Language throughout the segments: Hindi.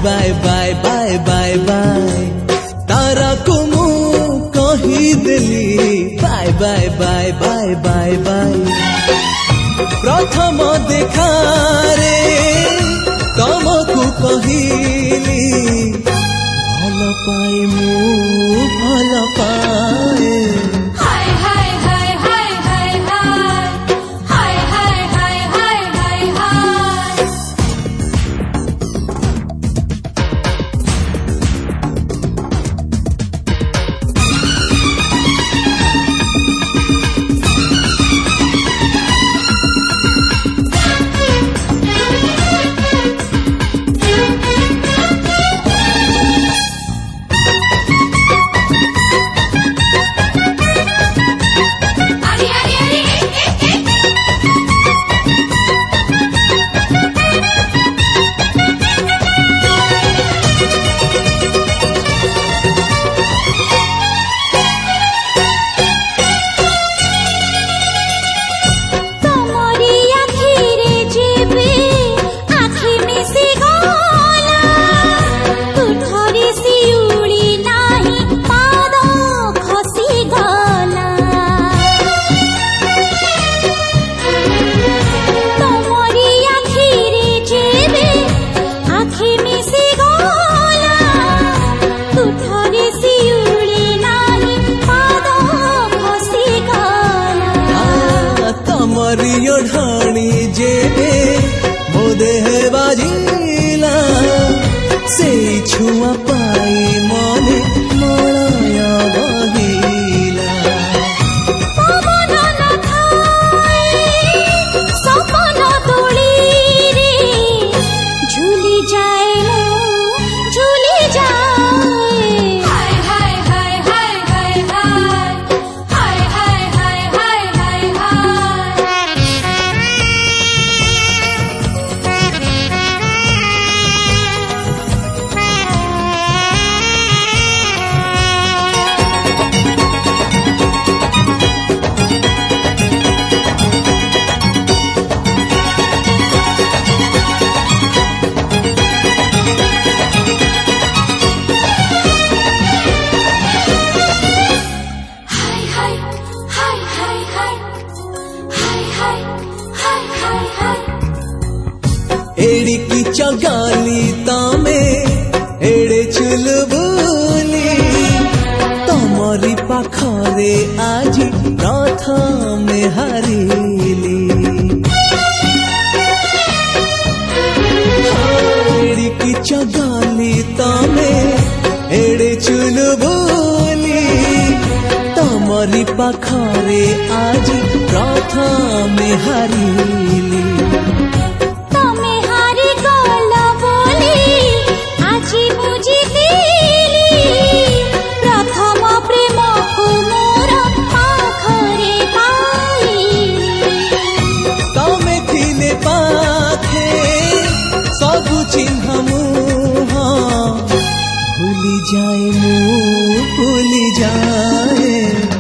बाय बाय बाय बाय बाय तारा को मु कही देली बाय बाय बाय बाय बाय बाय प्रथम देखा रे तमको कहिली भल पाए मु भल पाए मरियो ढाणी जेबे मो देह बाजिला से छुआ पाई मने मलय बहिला पवन न थाए सपन तोड़ी रे झूली जाए झूली जाए एड़ी की चगाली तामे एड़े चुलबुली तमरी पाखरे आजी प्रथम हारिली एड़ी की चगाली तामे एड़े चुलबुली तमरी पाखरे आजी प्रथम हारिली चिन्ह मुह भूली जाए भूली जाए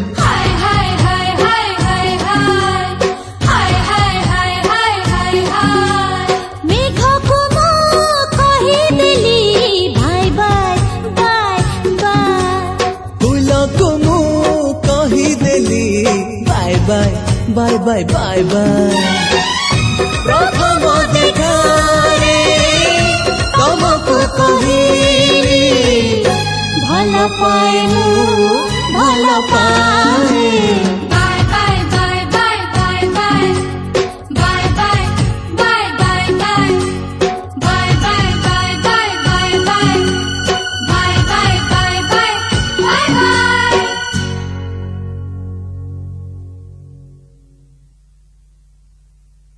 मेघ को मु कही देली बाय बाय बाय बाय फूल को मु कही देली बाय बाय बाय बाय बाय बाय प्रथम देखा तमको कहिली भल पाए भल पाए।